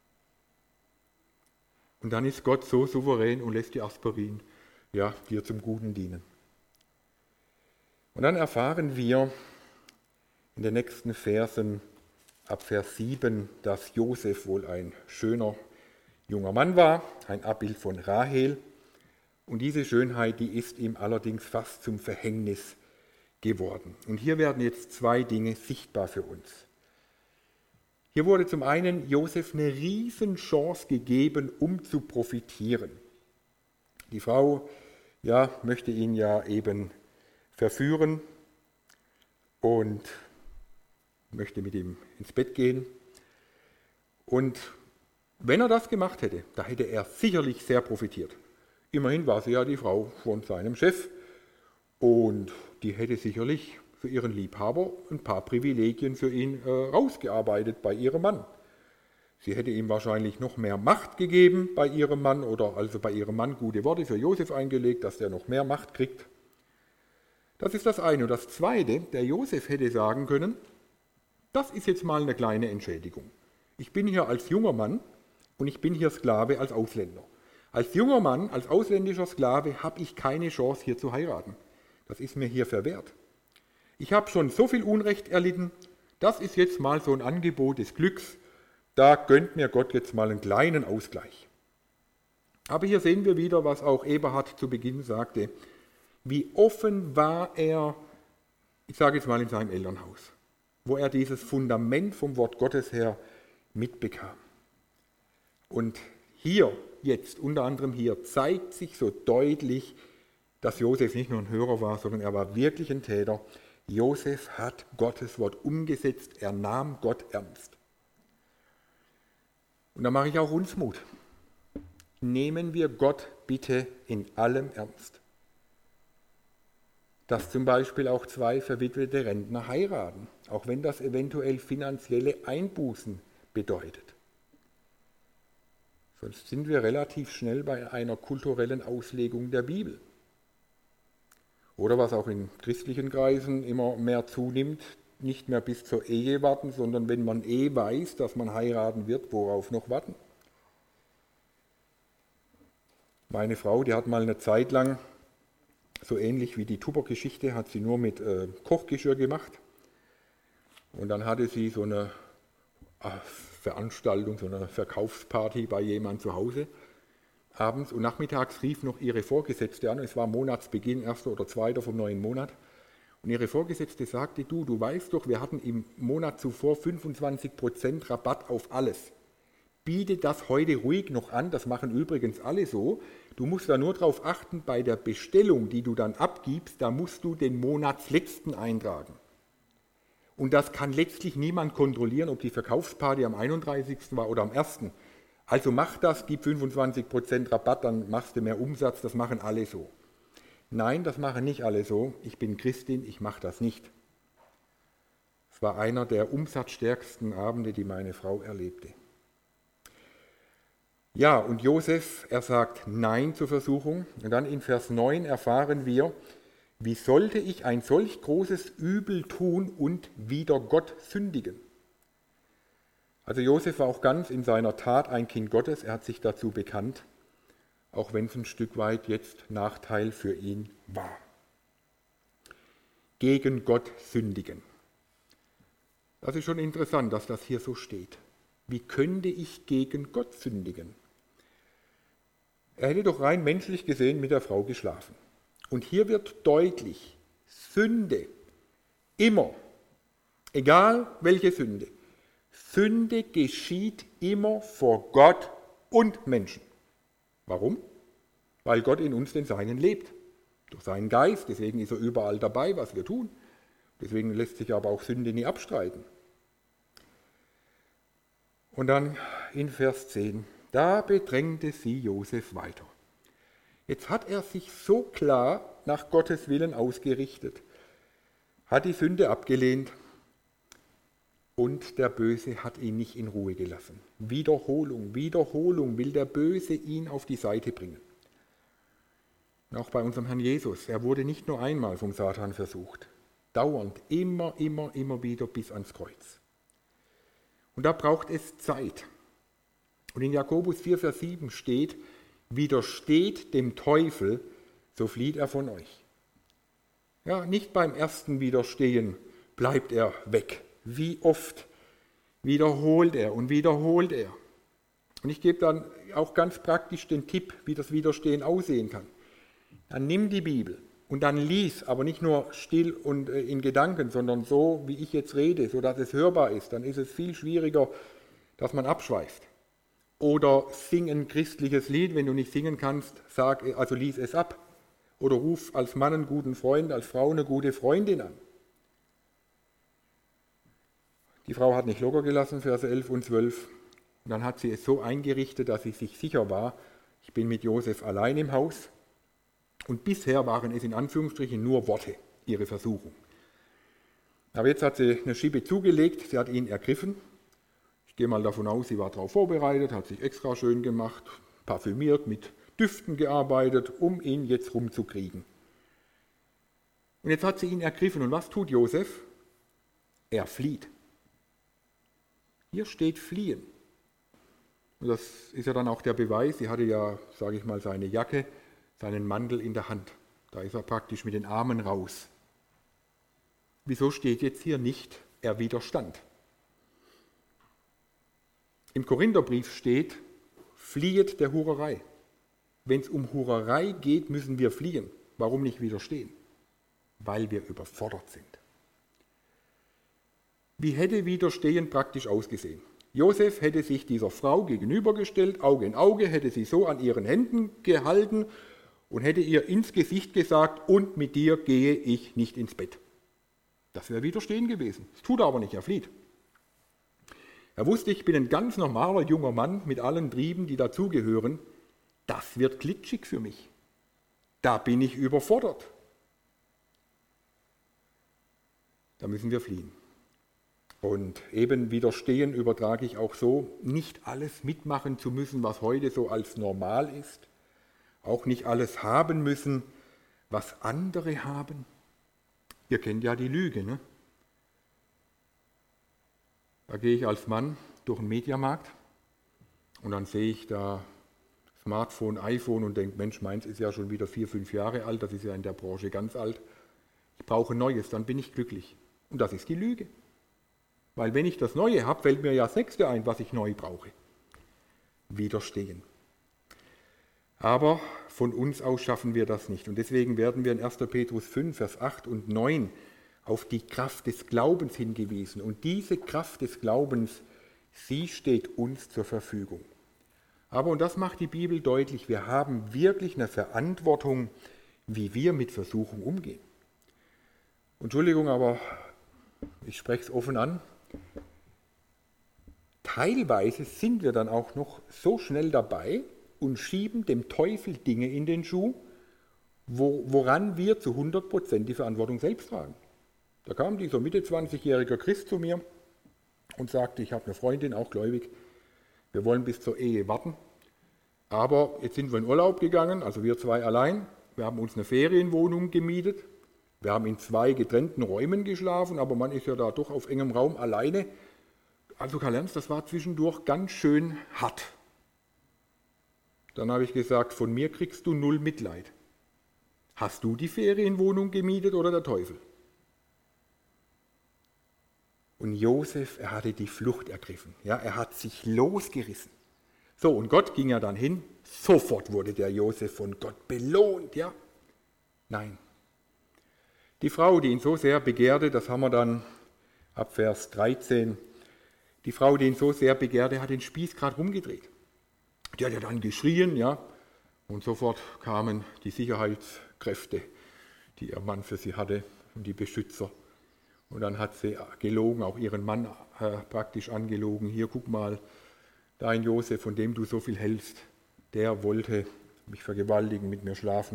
Speaker 1: Und dann ist Gott so souverän und lässt die Aspirin ja, dir zum Guten dienen. Und dann erfahren wir in den nächsten Versen ab Vers sieben, dass Josef wohl ein schöner junger Mann war, ein Abbild von Rahel. Und diese Schönheit, die ist ihm allerdings fast zum Verhängnis geworden. Und hier werden jetzt zwei Dinge sichtbar für uns. Hier wurde zum einen Josef eine Riesenchance gegeben, um zu profitieren. Die Frau ja, möchte ihn ja eben verführen und möchte mit ihm ins Bett gehen. Und wenn er das gemacht hätte, da hätte er sicherlich sehr profitiert. Immerhin war sie ja die Frau von seinem Chef und die hätte sicherlich für ihren Liebhaber ein paar Privilegien für ihn äh, rausgearbeitet bei ihrem Mann. Sie hätte ihm wahrscheinlich noch mehr Macht gegeben bei ihrem Mann oder also bei ihrem Mann gute Worte für Josef eingelegt, dass der noch mehr Macht kriegt. Das ist das eine. Und das zweite, der Josef hätte sagen können, das ist jetzt mal eine kleine Entschädigung. Ich bin hier als junger Mann und ich bin hier Sklave als Ausländer. Als junger Mann, als ausländischer Sklave habe ich keine Chance hier zu heiraten. Das ist mir hier verwehrt. Ich habe schon so viel Unrecht erlitten, das ist jetzt mal so ein Angebot des Glücks, da gönnt mir Gott jetzt mal einen kleinen Ausgleich. Aber hier sehen wir wieder, was auch Eberhard zu Beginn sagte, wie offen war er, ich sage jetzt mal in seinem Elternhaus, wo er dieses Fundament vom Wort Gottes her mitbekam. Und hier, jetzt, unter anderem hier, zeigt sich so deutlich, dass Josef nicht nur ein Hörer war, sondern er war wirklich ein Täter. Josef hat Gottes Wort umgesetzt, er nahm Gott ernst. Und da mache ich auch uns Mut. Nehmen wir Gott bitte in allem ernst. Dass zum Beispiel auch zwei verwitwete Rentner heiraten, auch wenn das eventuell finanzielle Einbußen bedeutet. Sonst sind wir relativ schnell bei einer kulturellen Auslegung der Bibel. Oder was auch in christlichen Kreisen immer mehr zunimmt, nicht mehr bis zur Ehe warten, sondern wenn man eh weiß, dass man heiraten wird, worauf noch warten? Meine Frau, die hat mal eine Zeit lang, so ähnlich wie die Tupper-Geschichte, hat sie nur mit äh, Kochgeschirr gemacht. Und dann hatte sie so eine äh, Veranstaltung, so eine Verkaufsparty bei jemandem zu Hause abends. Und nachmittags rief noch ihre Vorgesetzte an, es war Monatsbeginn, erster oder zweiter vom neuen Monat. Und ihre Vorgesetzte sagte, du, du weißt doch, wir hatten im Monat zuvor fünfundzwanzig Prozent Rabatt auf alles. Biete das heute ruhig noch an, das machen übrigens alle so. Du musst da nur darauf achten, bei der Bestellung, die du dann abgibst, da musst du den Monatsletzten eintragen. Und das kann letztlich niemand kontrollieren, ob die Verkaufsparty am einunddreißigsten war oder am ersten Also mach das, gib fünfundzwanzig Prozent Rabatt, dann machst du mehr Umsatz, das machen alle so. Nein, das machen nicht alle so. Ich bin Christin, ich mache das nicht. Es war einer der umsatzstärksten Abende, die meine Frau erlebte. Ja, und Josef, er sagt Nein zur Versuchung. Und dann in Vers neun erfahren wir, wie sollte ich ein solch großes Übel tun und wider Gott sündigen? Also Josef war auch ganz in seiner Tat ein Kind Gottes, er hat sich dazu bekannt, auch wenn es ein Stück weit jetzt Nachteil für ihn war. Gegen Gott sündigen. Das ist schon interessant, dass das hier so steht. Wie könnte ich gegen Gott sündigen? Er hätte doch rein menschlich gesehen mit der Frau geschlafen. Und hier wird deutlich, Sünde, immer, egal welche Sünde, Sünde geschieht immer vor Gott und Menschen. Warum? Weil Gott in uns den Seinen lebt, durch seinen Geist, deswegen ist er überall dabei, was wir tun. Deswegen lässt sich aber auch Sünde nie abstreiten. Und dann in Vers zehn, da bedrängte sie Josef weiter. Jetzt hat er sich so klar nach Gottes Willen ausgerichtet, hat die Sünde abgelehnt und der Böse hat ihn nicht in Ruhe gelassen. Wiederholung, Wiederholung will der Böse ihn auf die Seite bringen. Und auch bei unserem Herrn Jesus, er wurde nicht nur einmal vom Satan versucht, dauernd, immer, immer, immer wieder bis ans Kreuz. Und da braucht es Zeit. Und in Jakobus vier, Vers sieben steht, widersteht dem Teufel, so flieht er von euch. Ja, nicht beim ersten Widerstehen bleibt er weg. Wie oft wiederholt er und wiederholt er. Und ich gebe dann auch ganz praktisch den Tipp, wie das Widerstehen aussehen kann. Dann nimm die Bibel und dann lies, aber nicht nur still und in Gedanken, sondern so, wie ich jetzt rede, sodass es hörbar ist. Dann ist es viel schwieriger, dass man abschweift. Oder sing ein christliches Lied, wenn du nicht singen kannst, sag, also lies es ab. Oder ruf als Mann einen guten Freund, als Frau eine gute Freundin an. Die Frau hat nicht locker gelassen, Verse elf und zwölf. Und dann hat sie es so eingerichtet, dass sie sich sicher war, ich bin mit Josef allein im Haus. Und bisher waren es in Anführungsstrichen nur Worte, ihre Versuchung. Aber jetzt hat sie eine Schippe zugelegt, sie hat ihn ergriffen. Ich gehe mal davon aus, sie war darauf vorbereitet, hat sich extra schön gemacht, parfümiert, mit Düften gearbeitet, um ihn jetzt rumzukriegen. Und jetzt hat sie ihn ergriffen. Und was tut Josef? Er flieht. Hier steht fliehen. Und das ist ja dann auch der Beweis. Sie hatte ja, sage ich mal, seine Jacke, seinen Mantel in der Hand. Da ist er praktisch mit den Armen raus. Wieso steht jetzt hier nicht, er widerstand? Im Korintherbrief steht, fliehet der Hurerei. Wenn es um Hurerei geht, müssen wir fliehen. Warum nicht widerstehen? Weil wir überfordert sind. Wie hätte Widerstehen praktisch ausgesehen? Josef hätte sich dieser Frau gegenübergestellt, Auge in Auge, hätte sie so an ihren Händen gehalten und hätte ihr ins Gesicht gesagt, und mit dir gehe ich nicht ins Bett. Das wäre Widerstehen gewesen. Das tut er aber nicht, er flieht. Er wusste, ich bin ein ganz normaler junger Mann mit allen Trieben, die dazugehören. Das wird glitschig für mich. Da bin ich überfordert. Da müssen wir fliehen. Und eben Widerstehen übertrage ich auch so, nicht alles mitmachen zu müssen, was heute so als normal ist. Auch nicht alles haben müssen, was andere haben. Ihr kennt ja die Lüge, ne? Da gehe ich als Mann durch den Mediamarkt und dann sehe ich da Smartphone, iPhone und denke, Mensch, meins ist ja schon wieder vier, fünf Jahre alt, das ist ja in der Branche ganz alt. Ich brauche ein neues, dann bin ich glücklich. Und das ist die Lüge. Weil wenn ich das Neue habe, fällt mir ja das Nächste ein, was ich neu brauche. Widerstehen. Aber von uns aus schaffen wir das nicht. Und deswegen werden wir in erster Petrus fünf, Vers acht und neun auf die Kraft des Glaubens hingewiesen. Und diese Kraft des Glaubens, sie steht uns zur Verfügung. Aber, und das macht die Bibel deutlich, wir haben wirklich eine Verantwortung, wie wir mit Versuchung umgehen. Entschuldigung, aber ich spreche es offen an, teilweise sind wir dann auch noch so schnell dabei und schieben dem Teufel Dinge in den Schuh, wo, woran wir zu hundert Prozent die Verantwortung selbst tragen. Da kam dieser Mitte zwanzigjährige Christ zu mir und sagte, ich habe eine Freundin, auch gläubig, wir wollen bis zur Ehe warten, aber jetzt sind wir in Urlaub gegangen, also wir zwei allein, wir haben uns eine Ferienwohnung gemietet, wir haben in zwei getrennten Räumen geschlafen, aber man ist ja da doch auf engem Raum alleine. Also Karl-Ernst, das war zwischendurch ganz schön hart. Dann habe ich gesagt, von mir kriegst du null Mitleid. Hast du die Ferienwohnung gemietet oder der Teufel? Und Josef, er hatte die Flucht ergriffen. Ja, er hat sich losgerissen. So, und Gott ging ja dann hin. Sofort wurde der Josef von Gott belohnt. Ja? Nein. Die Frau, die ihn so sehr begehrte, das haben wir dann ab Vers dreizehn, die Frau, die ihn so sehr begehrte, hat den Spieß gerade rumgedreht. Die hat ja dann geschrien, ja, und sofort kamen die Sicherheitskräfte, die ihr Mann für sie hatte, und die Beschützer. Und dann hat sie gelogen, auch ihren Mann äh, praktisch angelogen. Hier, guck mal, dein Josef, von dem du so viel hältst, der wollte mich vergewaltigen, mit mir schlafen.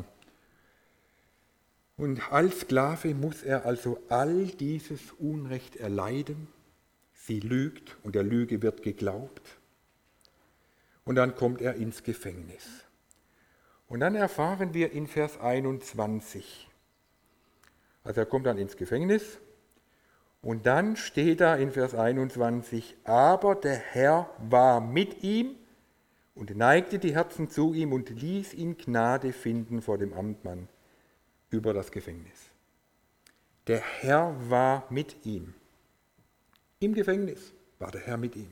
Speaker 1: Und als Sklave muss er also all dieses Unrecht erleiden. Sie lügt und der Lüge wird geglaubt. Und dann kommt er ins Gefängnis. Und dann erfahren wir in Vers einundzwanzig. Also er kommt dann ins Gefängnis und dann steht da in Vers einundzwanzig, aber der Herr war mit ihm und neigte die Herzen zu ihm und ließ ihn Gnade finden vor dem Amtmann über das Gefängnis. Der Herr war mit ihm. Im Gefängnis war der Herr mit ihm.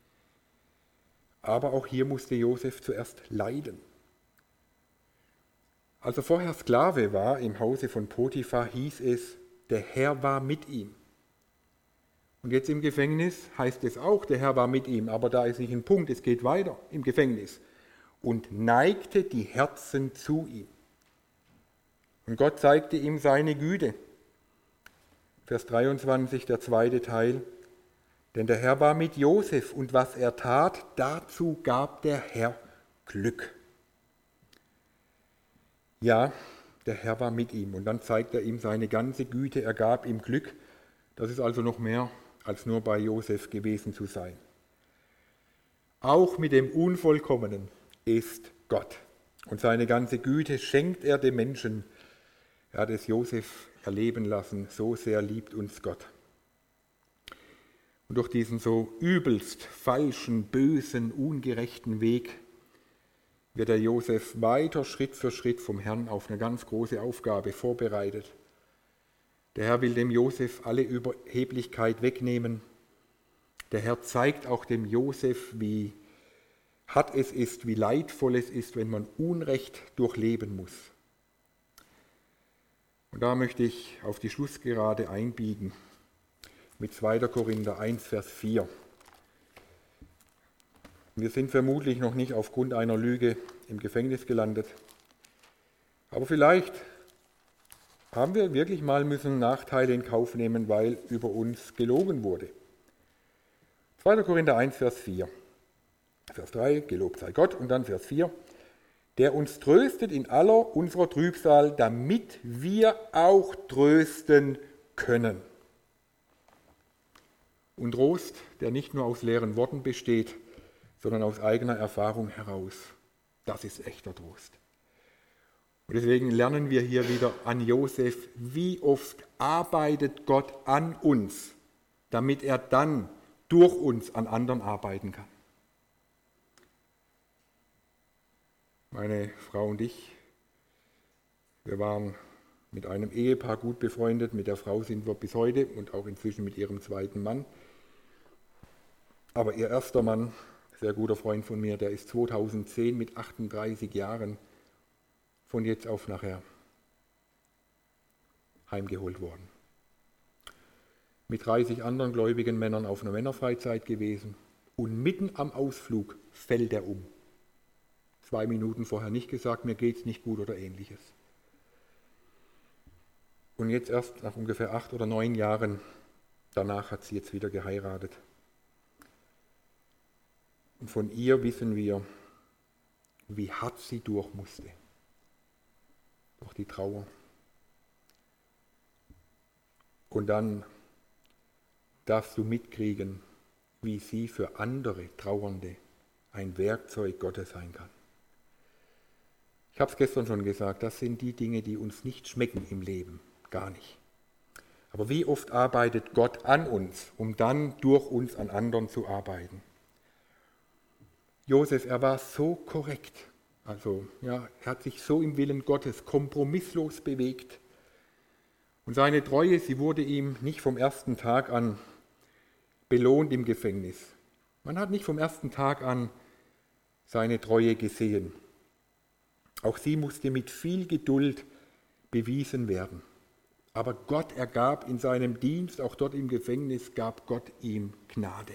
Speaker 1: Aber auch hier musste Josef zuerst leiden. Als er vorher Sklave war im Hause von Potiphar, hieß es, der Herr war mit ihm. Und jetzt im Gefängnis heißt es auch, der Herr war mit ihm, aber da ist nicht ein Punkt, es geht weiter im Gefängnis. Und neigte die Herzen zu ihm. Und Gott zeigte ihm seine Güte. Vers dreiundzwanzig, der zweite Teil. Denn der Herr war mit Josef und was er tat, dazu gab der Herr Glück. Ja, der Herr war mit ihm und dann zeigt er ihm seine ganze Güte, er gab ihm Glück. Das ist also noch mehr als nur bei Josef gewesen zu sein. Auch mit dem Unvollkommenen ist Gott und seine ganze Güte schenkt er dem Menschen. Er hat es Josef erleben lassen, so sehr liebt uns Gott. Und durch diesen so übelst falschen, bösen, ungerechten Weg wird der Josef weiter Schritt für Schritt vom Herrn auf eine ganz große Aufgabe vorbereitet. Der Herr will dem Josef alle Überheblichkeit wegnehmen. Der Herr zeigt auch dem Josef, wie hart es ist, wie leidvoll es ist, wenn man Unrecht durchleben muss. Und da möchte ich auf die Schlussgerade einbiegen mit zweiter Korinther eins, Vers vier. Wir sind vermutlich noch nicht aufgrund einer Lüge im Gefängnis gelandet, aber vielleicht haben wir wirklich mal müssen Nachteile in Kauf nehmen, weil über uns gelogen wurde. zweiter Korinther eins, Vers vier. Vers drei, gelobt sei Gott, und dann Vers vier. Der uns tröstet in aller unserer Trübsal, damit wir auch trösten können. Und Trost, der nicht nur aus leeren Worten besteht, sondern aus eigener Erfahrung heraus. Das ist echter Trost. Und deswegen lernen wir hier wieder an Josef, wie oft arbeitet Gott an uns, damit er dann durch uns an anderen arbeiten kann. Meine Frau und ich, wir waren mit einem Ehepaar gut befreundet, mit der Frau sind wir bis heute und auch inzwischen mit ihrem zweiten Mann. Aber ihr erster Mann, sehr guter Freund von mir, der ist zweitausendzehn mit achtunddreißig Jahren von jetzt auf nachher heimgeholt worden. Mit dreißig anderen gläubigen Männern auf einer Männerfreizeit gewesen und mitten am Ausflug fällt er um. Zwei Minuten vorher nicht gesagt, mir geht's nicht gut oder ähnliches. Und jetzt erst nach ungefähr acht oder neun Jahren Danach hat sie jetzt wieder geheiratet. Und von ihr wissen wir, wie hart sie durch musste. Durch die Trauer. Und dann darfst du mitkriegen, wie sie für andere Trauernde ein Werkzeug Gottes sein kann. Ich habe es gestern schon gesagt, das sind die Dinge, die uns nicht schmecken im Leben, gar nicht. Aber wie oft arbeitet Gott an uns, um dann durch uns an anderen zu arbeiten? Josef, er war so korrekt, also ja, er hat sich so im Willen Gottes kompromisslos bewegt. Und seine Treue, sie wurde ihm nicht vom ersten Tag an belohnt im Gefängnis. Man hat nicht vom ersten Tag an seine Treue gesehen. Auch sie musste mit viel Geduld bewiesen werden. Aber Gott ergab in seinem Dienst, auch dort im Gefängnis, gab Gott ihm Gnade.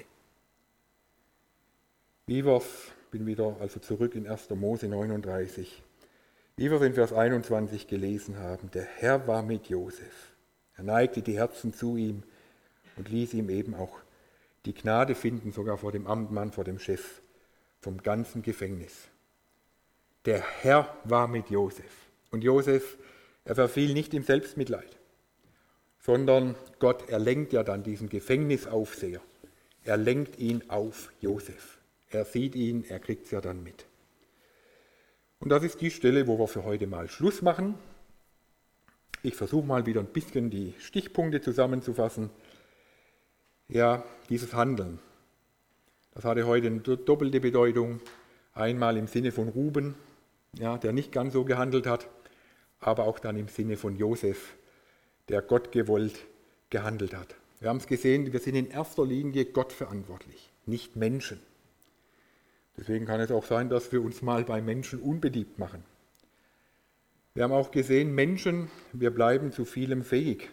Speaker 1: Wie wir es, bin wieder also zurück in erster Mose neununddreißig, wie wir es in Vers einundzwanzig gelesen haben, der Herr war mit Josef. Er neigte die Herzen zu ihm und ließ ihm eben auch die Gnade finden, sogar vor dem Amtmann, vor dem Chef, vom ganzen Gefängnis. Der Herr war mit Josef. Und Josef, er verfiel nicht im Selbstmitleid, sondern Gott, er lenkt ja dann diesen Gefängnisaufseher. Er lenkt ihn auf Josef. Er sieht ihn, er kriegt es ja dann mit. Und das ist die Stelle, wo wir für heute mal Schluss machen. Ich versuche mal wieder ein bisschen die Stichpunkte zusammenzufassen. Ja, dieses Handeln, das hatte heute eine doppelte Bedeutung. Einmal im Sinne von Ruben, ja, der nicht ganz so gehandelt hat, aber auch dann im Sinne von Josef, der Gott gewollt gehandelt hat. Wir haben es gesehen, wir sind in erster Linie Gott verantwortlich, nicht Menschen. Deswegen kann es auch sein, dass wir uns mal bei Menschen unbeliebt machen. Wir haben auch gesehen, Menschen, wir bleiben zu vielem fähig.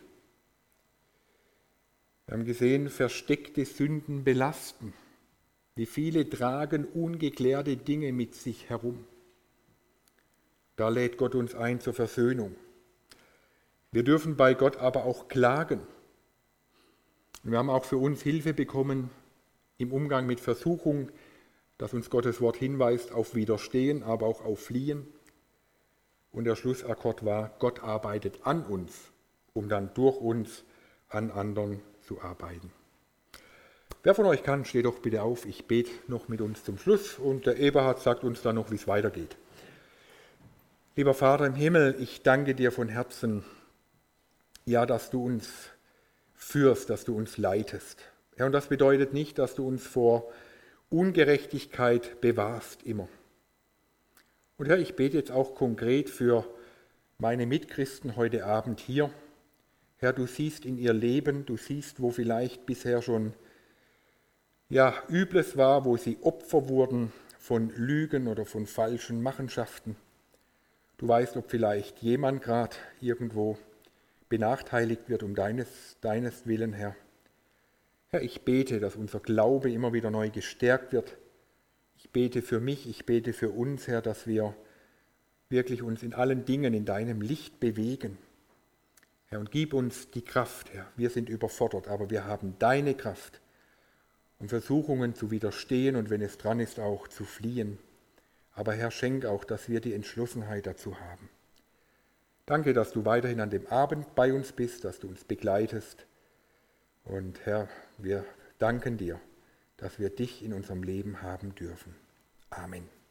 Speaker 1: Wir haben gesehen, versteckte Sünden belasten. Wie viele tragen ungeklärte Dinge mit sich herum. Da lädt Gott uns ein zur Versöhnung. Wir dürfen bei Gott aber auch klagen. Wir haben auch für uns Hilfe bekommen im Umgang mit Versuchung, dass uns Gottes Wort hinweist auf Widerstehen, aber auch auf Fliehen. Und der Schlussakkord war, Gott arbeitet an uns, um dann durch uns an anderen zu arbeiten. Wer von euch kann, steht doch bitte auf. Ich bete noch mit uns zum Schluss und der Eberhard sagt uns dann noch, wie es weitergeht. Lieber Vater im Himmel, ich danke dir von Herzen, ja, dass du uns führst, dass du uns leitest. Ja, und das bedeutet nicht, dass du uns vor Ungerechtigkeit bewahrst immer. Und Herr, ich bete jetzt auch konkret für meine Mitchristen heute Abend hier. Herr, du siehst in ihr Leben, du siehst, wo vielleicht bisher schon ja, Übles war, wo sie Opfer wurden von Lügen oder von falschen Machenschaften. Du weißt, ob vielleicht jemand gerade irgendwo benachteiligt wird um deines, deines Willen, Herr. Herr, ich bete, dass unser Glaube immer wieder neu gestärkt wird. Ich bete für mich, ich bete für uns, Herr, dass wir wirklich uns in allen Dingen in deinem Licht bewegen. Herr, und gib uns die Kraft, Herr. Wir sind überfordert, aber wir haben deine Kraft, um Versuchungen zu widerstehen und wenn es dran ist, auch zu fliehen. Aber Herr, schenk auch, dass wir die Entschlossenheit dazu haben. Danke, dass du weiterhin an dem Abend bei uns bist, dass du uns begleitest. Und Herr, wir danken dir, dass wir dich in unserem Leben haben dürfen. Amen.